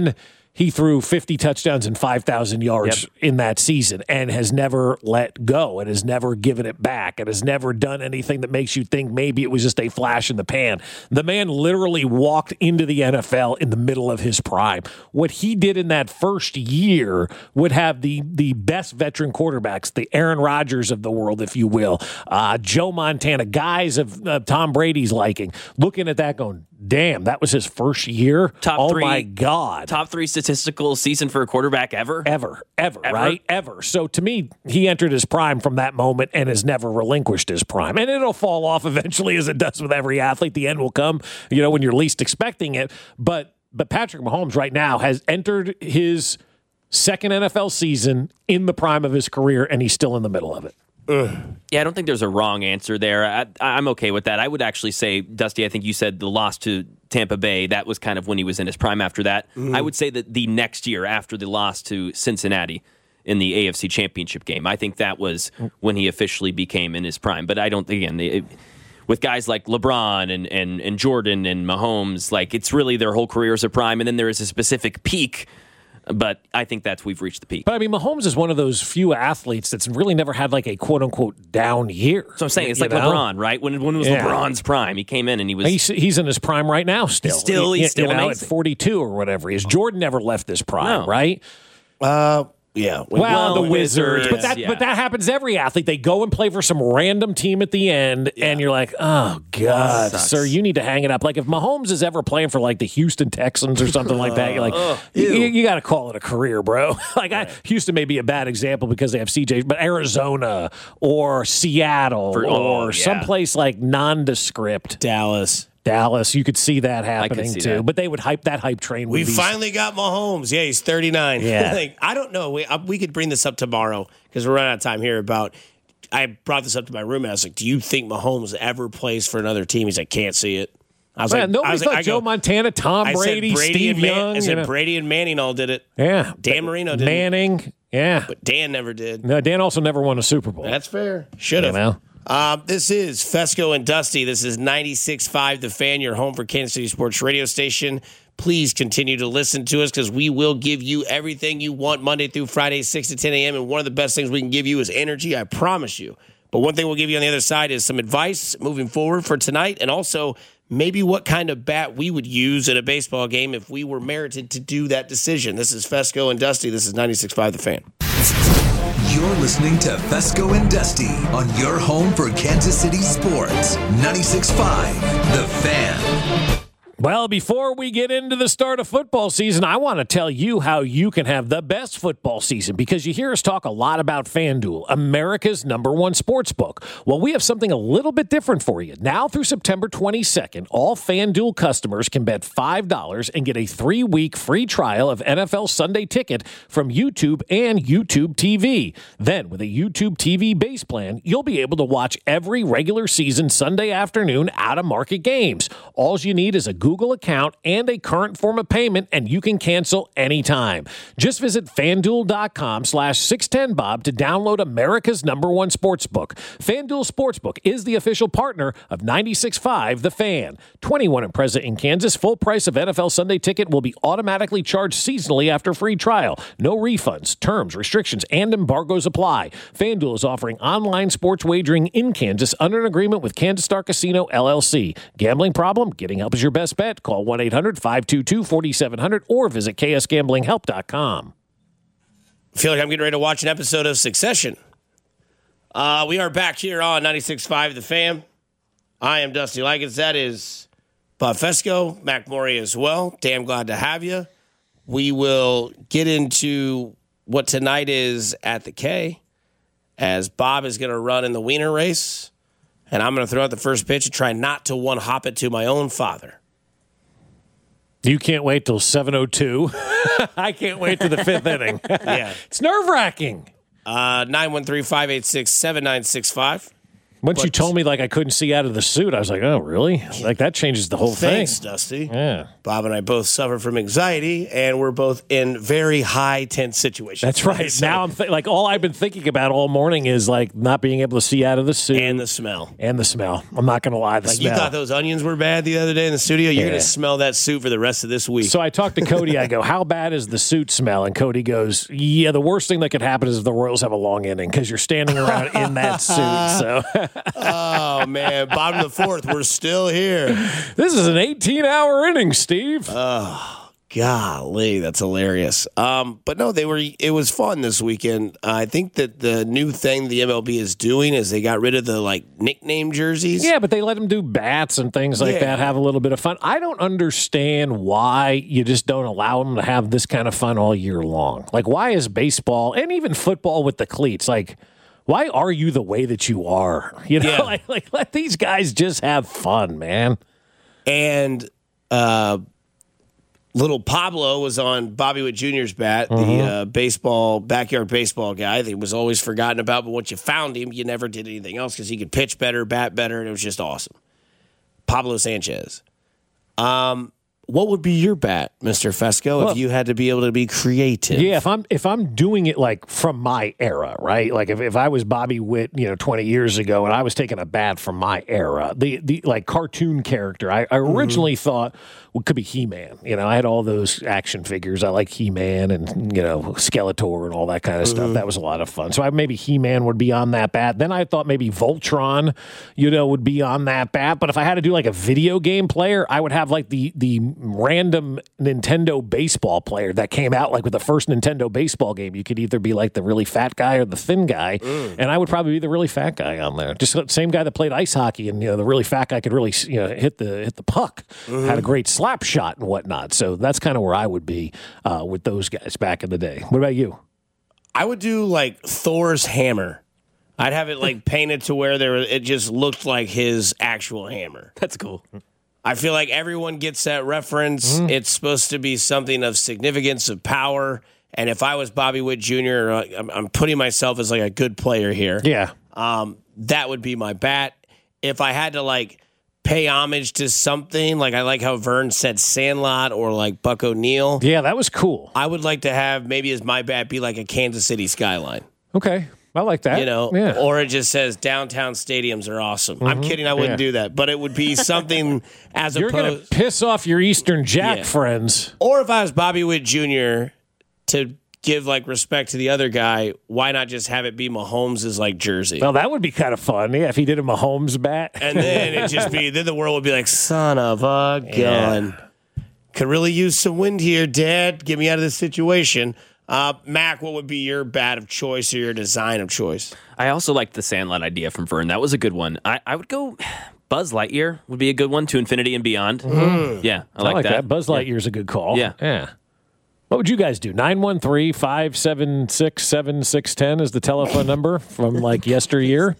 he threw 50 touchdowns and 5,000 yards in that season and has never let go and has never given it back and has never done anything that makes you think maybe it was just a flash in the pan. The man literally walked into the NFL in the middle of his prime. What he did in that first year would have the best veteran quarterbacks, the Aaron Rodgers of the world, if you will, Joe Montana, guys of Tom Brady's liking, looking at that going, damn, that was his first year? Top three, my God. Top 3 statistical season for a quarterback ever? Ever, right? Ever. So to me, he entered his prime from that moment and has never relinquished his prime. And it'll fall off eventually, as it does with every athlete. The end will come, when you're least expecting it. But Patrick Mahomes right now has entered his second NFL season in the prime of his career, and he's still in the middle of it. Yeah, I don't think there's a wrong answer there. I'm okay with that. I would actually say, Dusty, I think you said the loss to Tampa Bay, that was kind of when he was in his prime after that. I would say that the next year after the loss to Cincinnati in the AFC Championship game, I think that was when he officially became in his prime. But I don't think, again, with guys like LeBron and Jordan and Mahomes, like it's really their whole career is a prime, and then there is a specific peak. But I think we've reached the peak. But I mean, Mahomes is one of those few athletes that's really never had like a quote unquote down year. So I'm saying it's like LeBron, right? When it was LeBron's prime, he came in and he was. He's in his prime right now. Still, he's still amazing. At 42 or whatever. Jordan never left this prime, right? Yeah. Well, the Wizards. But that happens to every athlete. They go and play for some random team at the end, and you're like, oh, God, sir, you need to hang it up. Like, if Mahomes is ever playing for, like, the Houston Texans or something like that, you're like, you got to call it a career, bro. Houston may be a bad example because they have CJ, but Arizona or Seattle or someplace like nondescript. Dallas, you could see that happening too. That. But they would hype that hype train. We finally got Mahomes. Yeah, he's 39. Yeah. I don't know. We could bring this up tomorrow because we're running out of time here. I brought this up to my roommate. I was like, do you think Mahomes ever plays for another team? He's like, can't see it. I was nobody thought Joe Montana, Tom Brady, Steve Young. I said Brady and Manning all did it. Yeah. Dan Marino did Manning, yeah. But Dan never did. No, Dan also never won a Super Bowl. That's fair. Should have. This is Fesco and Dusty. This is 96.5 The Fan, your home for Kansas City sports radio station. Please continue to listen to us because we will give you everything you want Monday through Friday, 6 to 10 a.m. And one of the best things we can give you is energy, I promise you. But one thing we'll give you on the other side is some advice moving forward for tonight, and also maybe what kind of bat we would use in a baseball game if we were merited to do that decision. This is Fesco and Dusty. This is 96.5 The Fan. You're listening to Fesco and Dusty on your home for Kansas City sports. 96.5 The Fan. Well, before we get into the start of football season, I want to tell you how you can have the best football season because you hear us talk a lot about FanDuel, America's #1 sports book. Well, we have something a little bit different for you. Now through September 22nd, all FanDuel customers can bet $5 and get a 3-week free trial of NFL Sunday Ticket from YouTube and YouTube TV. Then, with a YouTube TV base plan, you'll be able to watch every regular season Sunday afternoon out-of-market games. All you need is a Google account and a current form of payment, and you can cancel anytime. Just visit FanDuel.com/610Bob to download America's #1 sportsbook. FanDuel Sportsbook is the official partner of 96.5 The Fan. 21 and present in Kansas. Full price of NFL Sunday Ticket will be automatically charged seasonally after free trial. No refunds. Terms, restrictions, and embargoes apply. FanDuel is offering online sports wagering in Kansas under an agreement with Kansas Star Casino, LLC. Gambling problem? Getting help is your best bet. Call 1-800-522-4700 or visit ksgamblinghelp.com. I feel like I'm getting ready to watch an episode of Succession. We are back here on 96.5 The Fan. I am Dusty Likens. That is Bob Fesco, Mac Morey as well. Damn glad to have you. We will get into what tonight is at the K, as Bob is going to run in the Wiener race, and I'm going to throw out the first pitch and try not to one-hop it to my own father. You can't wait till 7:02. I can't wait to the 5th inning. Yeah. It's nerve-wracking. 913-586-7965. Once you told me, like, I couldn't see out of the suit, I was like, oh, really? Like, that changes the whole thing. Thanks, Dusty. Yeah. Bob and I both suffer from anxiety, and we're both in very high tense situations. That's right. So, now I'm like, all I've been thinking about all morning is, like, not being able to see out of the suit. And the smell. I'm not going to lie, the smell. You thought those onions were bad the other day in the studio? You're going to smell that suit for the rest of this week. So I talked to Cody. I go, how bad is the suit smell? And Cody goes, yeah, the worst thing that could happen is if the Royals have a long inning because you're standing around in that suit. So. Oh, man. Bottom of the fourth. We're still here. This is an 18-hour inning, Steve. Oh, golly. That's hilarious. But no, it was fun this weekend. I think that the new thing the MLB is doing is they got rid of the, like, nickname jerseys. Yeah, but they let them do bats and things like that, have a little bit of fun. I don't understand why you just don't allow them to have this kind of fun all year long. Like, why is baseball and even football with the cleats, like, why are you the way that you are? You know, like let these guys just have fun, man. And little Pablo was on Bobby Witt Jr.'s bat, the backyard baseball guy that he was always forgotten about. But once you found him, you never did anything else because he could pitch better, bat better, and it was just awesome. Pablo Sanchez. What would be your bat, Mr. Fesco, if you had to be able to be creative? Yeah, if I'm doing it like from my era, right? Like if I was Bobby Witt, 20 years ago, and I was taking a bat from my era, the like cartoon character, I originally thought could be He-Man. I had all those action figures. I like He-Man and Skeletor and all that kind of stuff. That was a lot of fun. So maybe He-Man would be on that bat. Then I thought maybe Voltron, would be on that bat. But if I had to do like a video game player, I would have like the random Nintendo baseball player that came out like with the first Nintendo baseball game. You could either be like the really fat guy or the thin guy, and I would probably be the really fat guy on there. Just the same guy that played ice hockey, and the really fat guy could really hit the puck, had a great slap shot and whatnot. So that's kind of where I would be with those guys back in the day. What about you? I would do like Thor's hammer. I'd have it like painted to where it just looked like his actual hammer. That's cool. I feel like everyone gets that reference. It's supposed to be something of significance, of power. And if I was Bobby Witt Jr., I'm putting myself as like a good player here. Yeah. That would be my bat. If I had to like pay homage to something, like I like how Vern said Sandlot or like Buck O'Neil. Yeah, that was cool. I would like to have maybe as my bat be like a Kansas City skyline. Okay. I like that. Or it just says downtown stadiums are awesome. I'm kidding. I wouldn't do that. But it would be something as You're going to piss off your Eastern Jack friends. Or if I was Bobby Witt Jr., to give like respect to the other guy, why not just have it be Mahomes' like jersey? Well, that would be kind of fun. Yeah, if he did a Mahomes bat. And then then the world would be like, son of a gun. Could really use some wind here, Dad. Get me out of this situation. Mac, what would be your bat of choice or your design of choice? I also liked the Sandlot idea from Vern. That was a good one. I would go Buzz Lightyear would be a good one, to infinity and beyond. Yeah, I like that. Buzz Lightyear's a good call. Yeah. What would you guys do? 913-576-7610 is the telephone number from like yesteryear.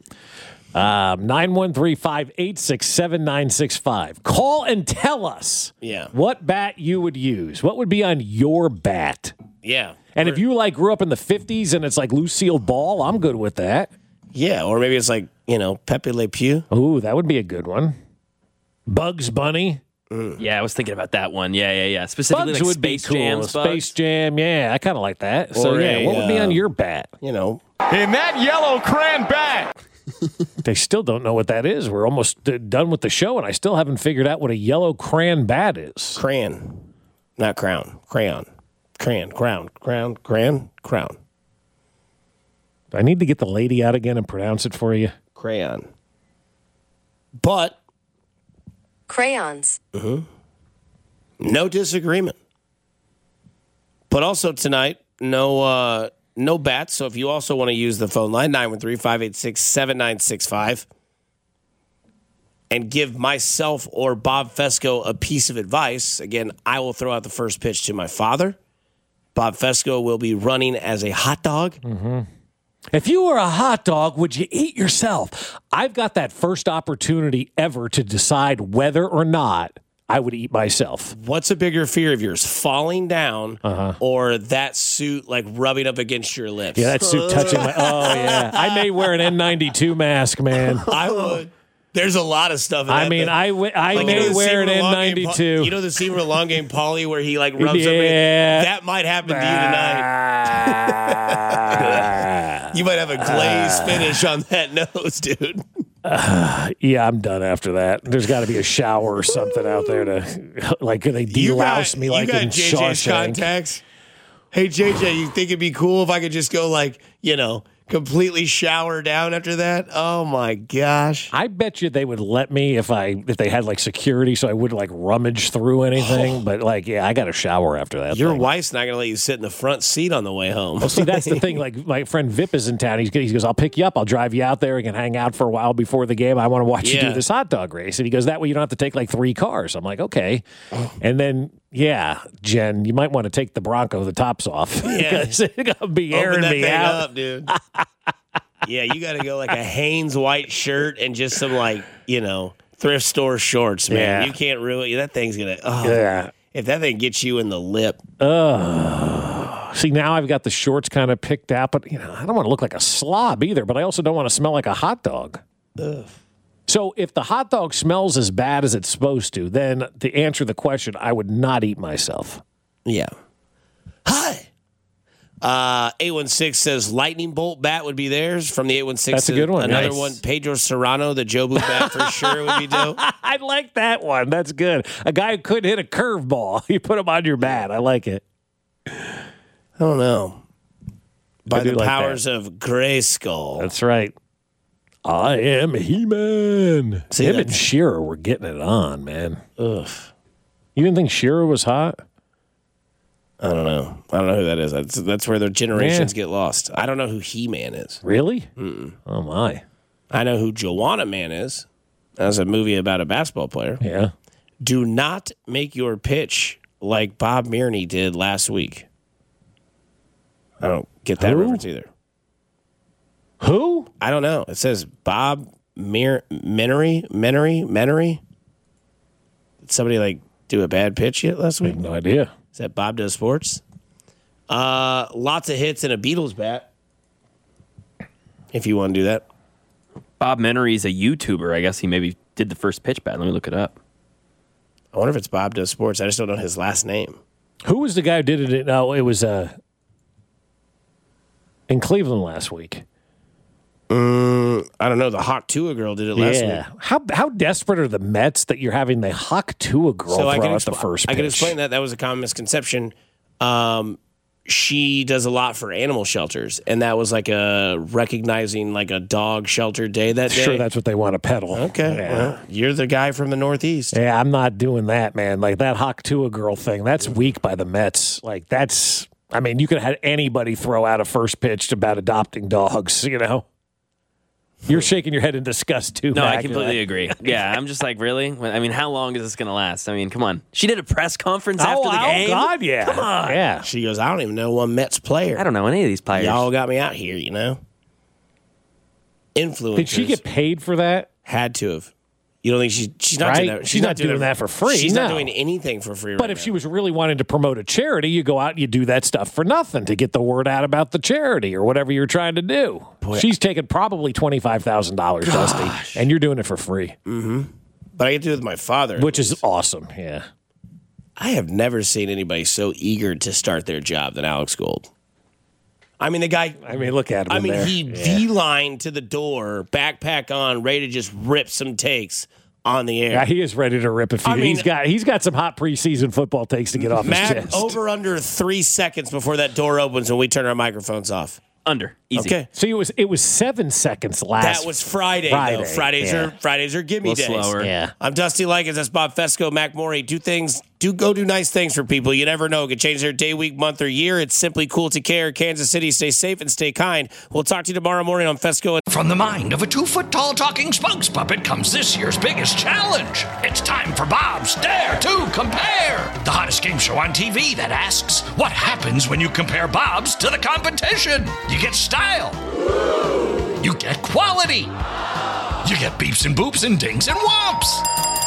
913-586-7965. Call and tell us what bat you would use. What would be on your bat? Yeah. And if you like grew up in the 50s and it's like Lucille Ball, I'm good with that. Yeah, or maybe it's like, Pepe Le Pew. Ooh, that would be a good one. Bugs Bunny. Yeah, I was thinking about that one. Yeah. Specifically Bugs like would Space be cool. Jam. Space Jam, yeah, I kind of like that. So, what would be on your bat? In that yellow crayon bat. They still don't know what that is. We're almost done with the show, and I still haven't figured out what a yellow crayon bat is. Crayon. Not crown. Crayon. Crown. Do I need to get the lady out again and pronounce it for you? Crayon. But. Crayons. No disagreement. But also tonight, no bats. So if you also want to use the phone line, 913-586-7965, and give myself or Bob Fesco a piece of advice, again, I will throw out the first pitch to my father. Bob Fesco will be running as a hot dog. If you were a hot dog, would you eat yourself? I've got that first opportunity ever to decide whether or not I would eat myself. What's a bigger fear of yours, falling down or that suit like rubbing up against your lips? Yeah, that suit touching my. Oh yeah, I may wear an N92 mask, man. I would. There's a lot of stuff. In that thing. I may wear an N92. You know the scene from Long Game Polly where he like rubs somebody? That might happen to you tonight. You might have a glazed finish on that nose, dude. Yeah, I'm done after that. There's got to be a shower or something out there to, like, they delouse me like in JJ's Shawshank. Contacts. Hey, JJ, you think it'd be cool if I could just go, like, completely shower down after that? Oh my gosh! I bet you they would let me if they had like security, so I wouldn't like rummage through anything. But like, yeah, I got to shower after that. Your wife's not gonna let you sit in the front seat on the way home. Well, see, that's the thing. Like my friend Vip is in town. He goes, "I'll pick you up. I'll drive you out there. We can hang out for a while before the game. I want to watch you do this hot dog race." And he goes, "That way you don't have to take like 3 cars." I'm like, "Okay." And then. Yeah, Jen, you might want to take the Bronco, the tops off. Yeah. It's going to be airing me out. Up, dude. Yeah, you got to go like a Hanes white shirt and just some thrift store shorts, man. Yeah. You can't ruin that thing's going to, if that thing gets you in the lip. See, now I've got the shorts kind of picked out, but, I don't want to look like a slob either, but I also don't want to smell like a hot dog. Ugh. So if the hot dog smells as bad as it's supposed to, then to answer the question, I would not eat myself. Yeah. Hi. 816 says lightning bolt bat would be theirs from the 816. That's a good one. Another Nice. one, Pedro Serrano, the Jobu bat for sure would be dope. I like that one. That's good. A guy who couldn't hit a curveball. You put him on your bat. I like it. I don't know. By the like powers of Grayskull. That's right. I am He-Man. See, him and Shearer were getting it on, man. Ugh. You didn't think Shearer was hot? I don't know. I don't know who that is. That's where their generations get lost. I don't know who He-Man is. Really? Mm-mm. Oh, my. I know who Joanna Man is. That's a movie about a basketball player. Yeah. Do not make your pitch like Bob Mearney did last week. I don't get that reference either. Who? I don't know. It says Bob Menery. Did somebody do a bad pitch yet last week? No idea. Is that Bob Does Sports? Lots of hits and a Beatles bat. If you want to do that. Bob Menery is a YouTuber. I guess he maybe did the first pitch bat. Let me look it up. I wonder if it's Bob Does Sports. I just don't know his last name. Who was the guy who did it? No, it was in Cleveland last week. I don't know. The Hawk Tua girl did it last week. How desperate are the Mets that you're having the Hawk Tua girl throw out the first pitch? I can explain that. That was a common misconception. She does a lot for animal shelters, and that was like a recognizing like a dog shelter day that day. Sure, that's what they want to peddle. Okay. Yeah. Well, you're the guy from the Northeast. Yeah, I'm not doing that, man. Like that Hawk Tua girl thing, that's weak by the Mets. Like that's, I mean, you could have had anybody throw out a first pitch about adopting dogs, You're shaking your head in disgust, too. No, Mac. I completely agree. Yeah, I'm just like, really? I mean, how long is this going to last? I mean, come on. She did a press conference after the game. Oh, God, yeah. Come on. Yeah. She goes, I don't even know one Mets player. I don't know any of these players. Y'all got me out here, Influencers. Did she get paid for that? Had to have. You don't think she's not doing that? She's not doing that for free. She's not doing anything for free. But if she was really wanting to promote a charity, you go out and you do that stuff for nothing to get the word out about the charity or whatever you're trying to do. Boy. She's taking probably $25,000, Dusty, and you're doing it for free. Mm-hmm. But I get to do it with my father. Which is awesome, yeah. I have never seen anybody so eager to start their job than Alex Gold. I mean, the guy... look at him he V-lined to the door, backpack on, ready to just rip some takes on the air. Yeah, he is ready to rip a few. He's got some hot preseason football takes to get off his chest. Over under 3 seconds before that door opens when we turn our microphones off. Under. Easy. Okay. So it was 7 seconds last. That was Friday. Though. Fridays are gimme days. Slower. Yeah. I'm Dusty Likens. That's Bob Fesco, Mac Morey. Do nice things for people. You never know. It could change their day, week, month, or year. It's simply cool to care. Kansas City, stay safe and stay kind. We'll talk to you tomorrow morning on Fesco. From the mind of a 2-foot-tall talking spokes puppet comes this year's biggest challenge. It's time for Bob's Dare to Compare, the hottest game show on TV that asks, what happens when you compare Bob's to the competition? You get style. You get quality. You get beeps and boops and dings and whomps.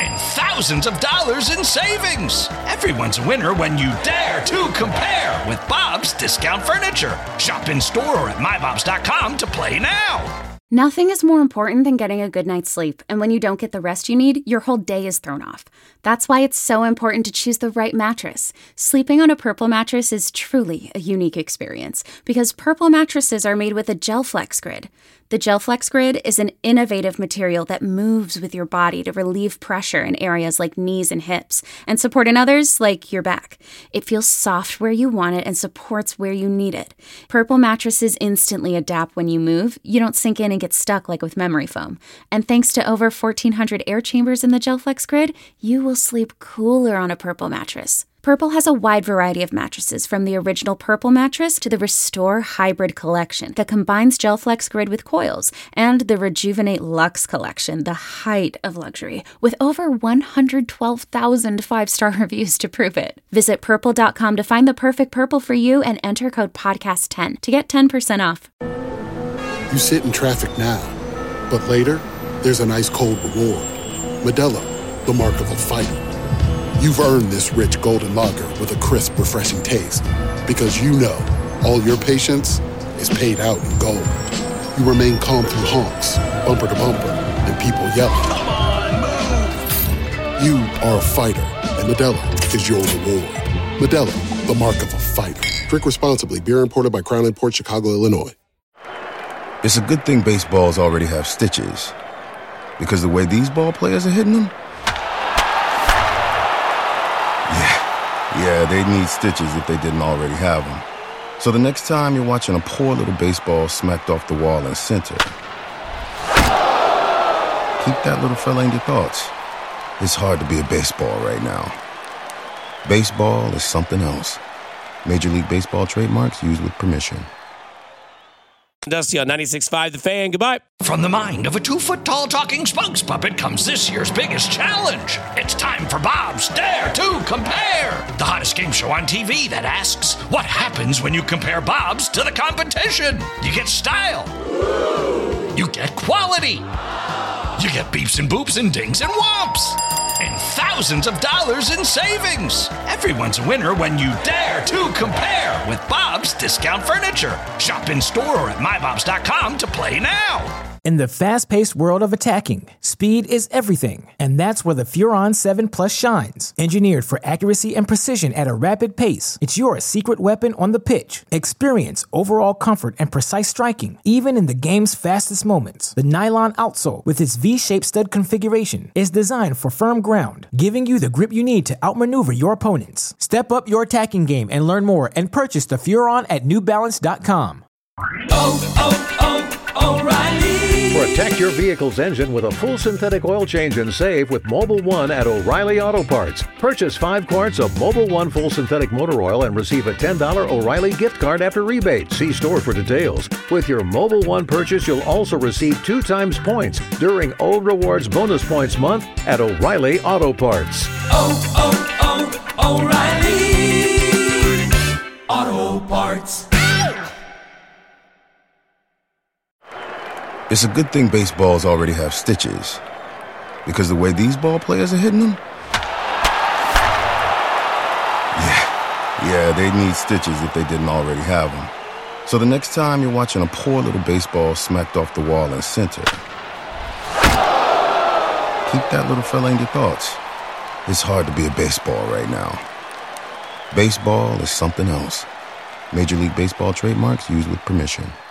and thousands of dollars in savings. Everyone's a winner when you dare to compare with Bob's Discount Furniture. Shop in store or at mybobs.com to play now. Nothing is more important than getting a good night's sleep, and when you don't get the rest you need, your whole day is thrown off. That's why it's so important to choose the right mattress. Sleeping on a Purple mattress is truly a unique experience because Purple mattresses are made with a GelFlex Grid. The GelFlex Grid is an innovative material that moves with your body to relieve pressure in areas like knees and hips and support in others like your back. It feels soft where you want it and supports where you need it. Purple mattresses instantly adapt when you move. You don't sink in and get stuck like with memory foam. And thanks to over 1,400 air chambers in the GelFlex Grid, you will sleep cooler on a Purple mattress. Purple has a wide variety of mattresses, from the original Purple mattress to the Restore Hybrid collection that combines GelFlex Grid with coils, and the Rejuvenate Luxe collection, the height of luxury, with over 112,000 5-star reviews to prove it. Visit Purple.com to find the perfect Purple for you and enter code PODCAST10 to get 10% off. You sit in traffic now, but later, there's an ice-cold reward. Modelo, the mark of a fighter. You've earned this rich golden lager with a crisp, refreshing taste. Because you know all your patience is paid out in gold. You remain calm through honks, bumper to bumper, and people yelling. Come on, move! You are a fighter, and Modelo is your reward. Modelo, the mark of a fighter. Drink responsibly. Beer imported by Crown Imports, Chicago, Illinois. It's a good thing baseballs already have stitches. Because the way these ball players are hitting them, yeah, they'd need stitches if they didn't already have them. So the next time you're watching a poor little baseball smacked off the wall in center, keep that little fella in your thoughts. It's hard to be a baseball right now. Baseball is something else. Major League Baseball trademarks used with permission. Dusty on 96.5 The Fan. Goodbye. From the mind of a 2-foot-tall talking spokes puppet comes this year's biggest challenge. It's time for Bob's Dare to Compare, the hottest game show on TV that asks, what happens when you compare Bob's to the competition? You get style. You get quality. You get beeps and boops and dings and whomps. And thousands of dollars in savings. Everyone's a winner when you dare to compare with Bob's Discount Furniture. Shop in store or at mybobs.com to play now. In the fast-paced world of attacking, speed is everything, and that's where the Furon 7 Plus shines. Engineered for accuracy and precision at a rapid pace, it's your secret weapon on the pitch. Experience overall comfort and precise striking, even in the game's fastest moments. The nylon outsole, with its V-shaped stud configuration, is designed for firm ground, giving you the grip you need to outmaneuver your opponents. Step up your attacking game and learn more, and purchase the Furon at newbalance.com. O'Reilly. Protect your vehicle's engine with a full synthetic oil change and save with Mobil 1 at O'Reilly Auto Parts. Purchase 5 quarts of Mobil 1 full synthetic motor oil and receive a $10 O'Reilly gift card after rebate. See store for details. With your Mobil 1 purchase, you'll also receive 2 times points during O Rewards Bonus Points Month at O'Reilly Auto Parts. O'Reilly Auto Parts. It's a good thing baseballs already have stitches. Because the way these ball players are hitting them, yeah, they'd need stitches if they didn't already have them. So the next time you're watching a poor little baseball smacked off the wall in center, keep that little fella in your thoughts. It's hard to be a baseball right now. Baseball is something else. Major League Baseball trademarks used with permission.